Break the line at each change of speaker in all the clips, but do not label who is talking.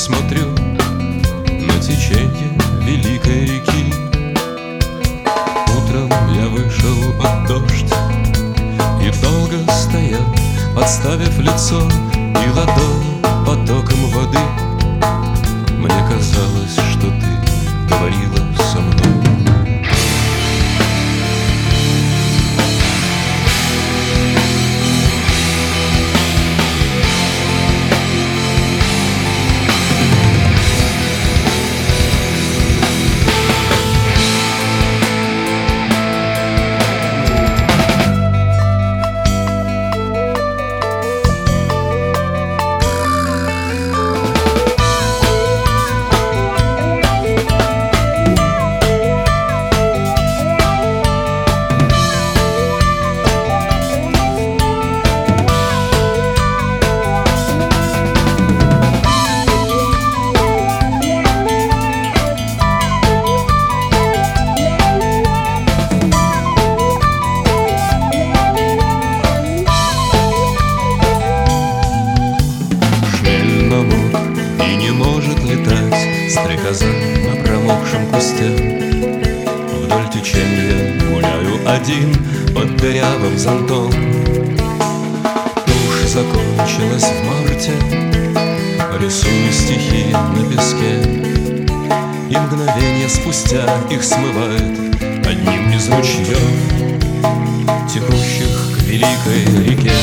смотрю на течение великой реки. Утром я вышел под дождь и долго стоял, подставив лицо и ладонь потоком воды. Мне казалось, что ты говорила со мной. И не может летать стрекоза на промокшем кусте. Вдоль течения гуляю один под дырявым зонтом. Тушь закончилась в марте, рисую стихи на песке, и мгновение спустя их смывает одним из ручьев, текущих к великой реке.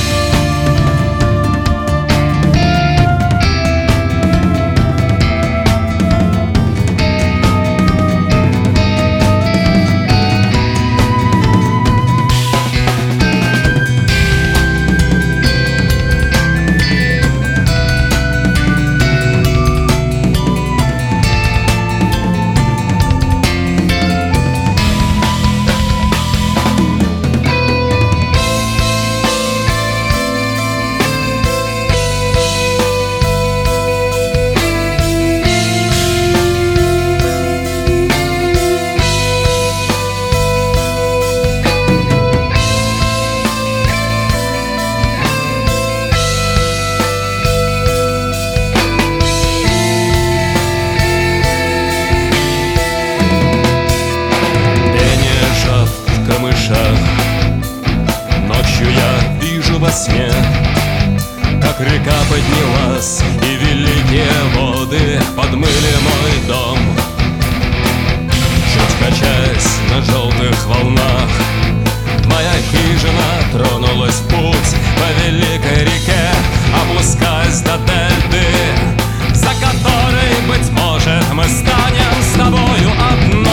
Ночью я вижу во сне, как река поднялась, и великие воды подмыли мой дом. Чуть качаясь на желтых волнах, моя хижина тронулась в путь по великой реке, опускаясь до дельты, за которой, быть может, мы станем с тобою одно.